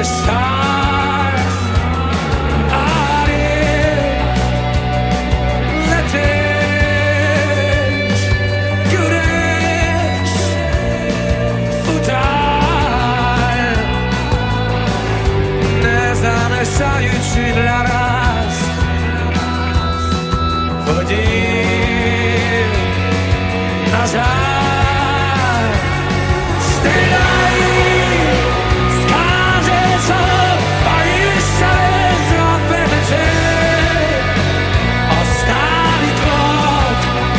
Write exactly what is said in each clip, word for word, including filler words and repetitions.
Zamešajući dla nas vodi na žar. Stilaj, skaže co, pa išće zapet će. Ostavi krok,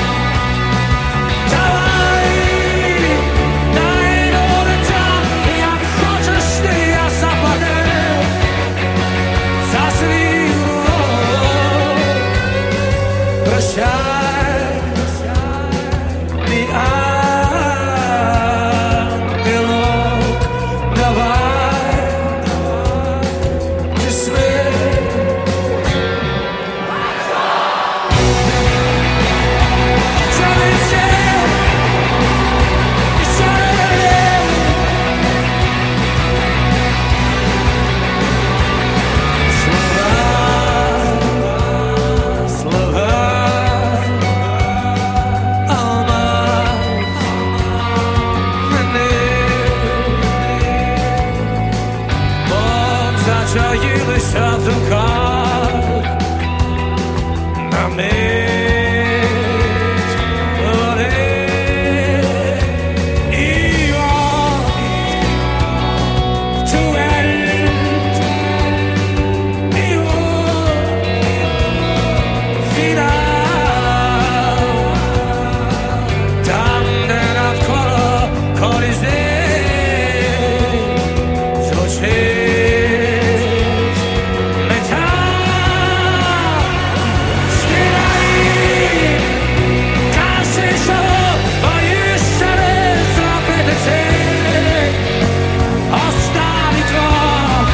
dawaj, daj nowy tam, jak hoćeš ty, ja zapadem za svih rok. Prощай, mi ангелок, давай ti sve. Čovječe, i čovječe, slova, slova, almaz, mene. Bog začajili šatukar na meč vode. I on to end, i on final. Tam gde nadkolo Kolizej zvučiš metal. Stilaj, kažeš to, bojiš se nezapet će. Ostavi krok,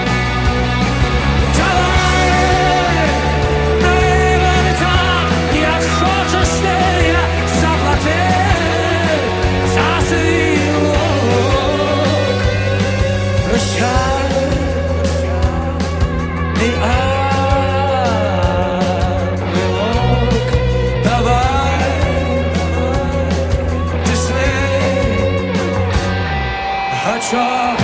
dawaj, najbolji tak, jak hoćeš ty, ja zaplatim za svih rok. Prощай, mi ангелок, давай ti sve. Hačak,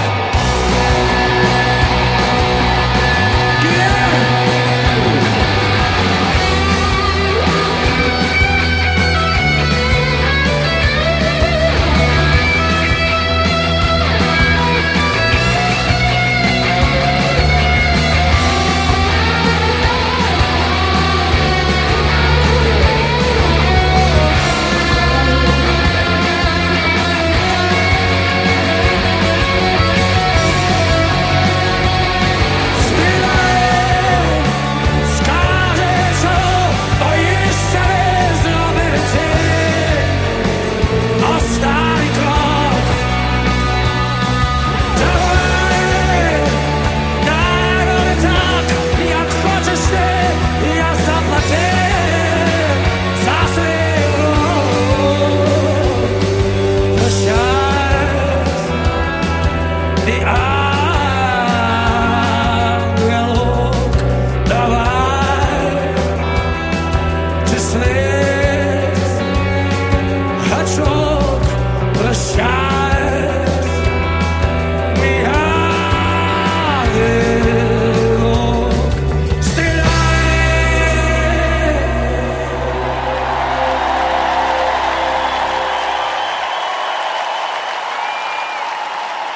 the